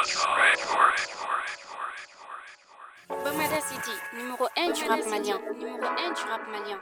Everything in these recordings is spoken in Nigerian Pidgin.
Bomada City, numéro 1 du rap malien. Numéro 1 du rap malien.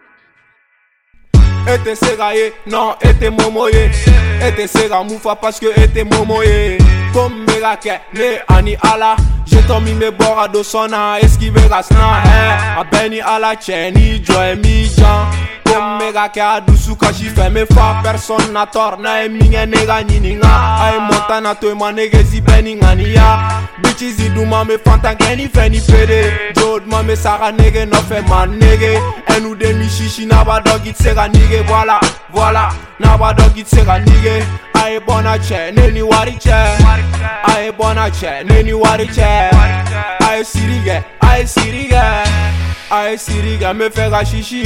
Ete segaye, non ete momoye. Ete sega moufa parce que ete momoye. Comme mega ke, ne ani ala. J'ai tombé mes bords à dosona, esquivé gasna. Abeni ala cheni, joy mi jan. Comme mega ke a douce quand j'y fais mes fa. Personne n'a tort, na minge nega nininga. Ay montana to ma nege zi beni ngania. Bitches i do ma me fanta geni feni pede. Jod ma me sara nege no fe man nege. En ou de mi shishi na ba dog it sega nige. Voilà, voilà, na ba dog it sega nige. Aye bona che, neni wari che. Aye bona che, neni wari che. Aye sirige, aye sirige. Aye sirige me fega shishi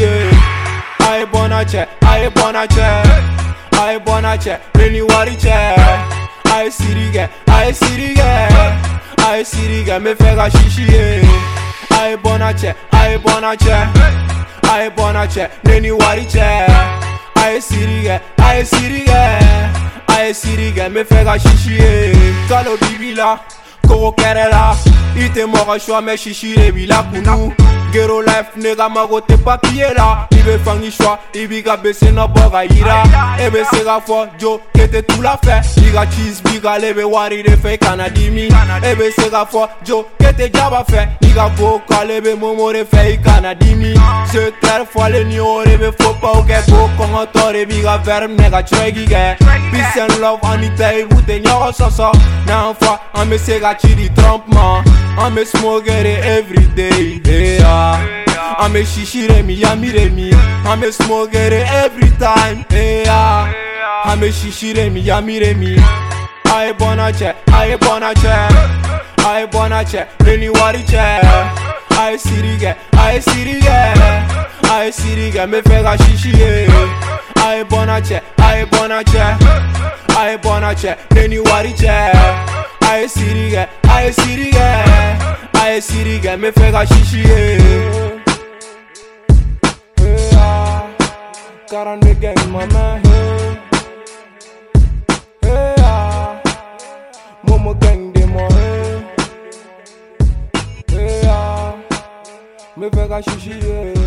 Aye bona che, aye bona che. Aye bona che, neni wari che. Aye sirige, aye sirige. Aye sirige me fega shishi Aye bona che, aye bona che. Aye bona che, neni wari che. Aye sirige, aye sirige. Aye sirige me fega shishi Kalo bibila, koko kerela. Ite mora shwa me shishi bila kunu. Gero life nega mago te papier la. Ibe fangi shwa, ibiga bese na boga ira. Ebe sega fo jo kete tout la fe. Biga cheese, biga lebe wari de fe kanadimi. Ebe sega fo jo kete jaba fe. Biga boka lebe momo de fe kanadimi. Se ter fo le ni ore be fo pa oke bo kongo tore biga verm nega chwegi ge. Peace and love anita ibute nyogo soso. Na fo ame sega chiri tromp man. I'm a smoker every day, yeah. I'm a shishire mi, yamire mi. I'm a smoker every time, yeah. I'm a shishire mi, yamire mi. Aye bona che, aye bona che. Aye bona che, neni wari che. Aye sirige, aye sirige. Aye sirige, me fega shishire. Aye bona che, aye bona che. Aye bona che, neni wari che. Aye sirige, aye sirige. Aye sirige me fega shishi Karande gang mama Momo gang de mo me fega shishi